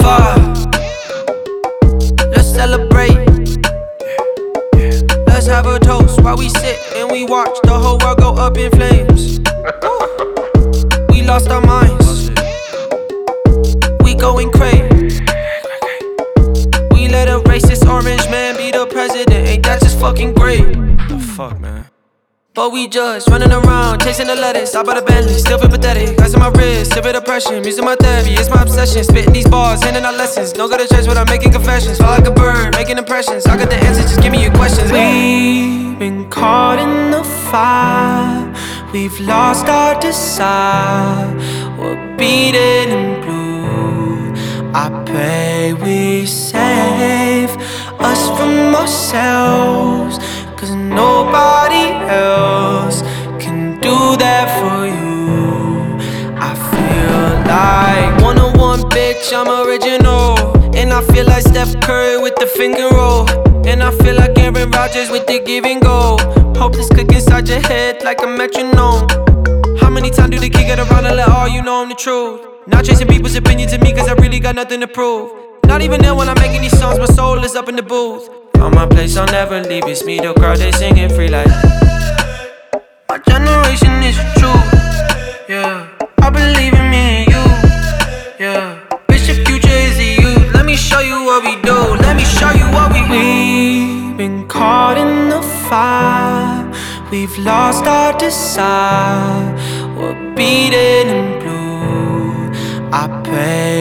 over. Let's celebrate. Let's have a toast while we sit and we watch the whole world go up in flames. We lost our minds. We going crazy. We let a racist orange man be the president. Ain't that just fucking great? The fuck, man. But we just running around, chasing the lettuce. I bought a Bentley, still feel pathetic. Ice on my wrist, severe depression. Music my therapy, it's my obsession. Spitting these bars, handing out lessons. Don't go to church without making confessions. Fly like a bird, making impressions. I got the answers, just give me your questions. We've been caught in the fire. We've lost our desire. We're beaten and blue. I pray we save us from ourselves, 'cause nobody else can do that for you. I feel like 101, bitch, I'm original. And I feel like Steph Curry with the finger roll. And I feel like Aaron Rodgers with the give and go. Hope this click inside your head like a metronome. How many times do the kid get around and let all you know I'm the truth? Not chasing people's opinions of me, 'cause I really got nothing to prove. Not even there when I'm making these songs, my soul is up in the booth. Found my place, I'll never leave. It's me, the crowd, they singing free like my generation is the truth. Yeah, I believe in me and you. Yeah, bitch, the future is the youth. Let me show you what we do. Let me show you what we do. We've been caught in the fire. We've lost our desire. We're beaten and blue. I pray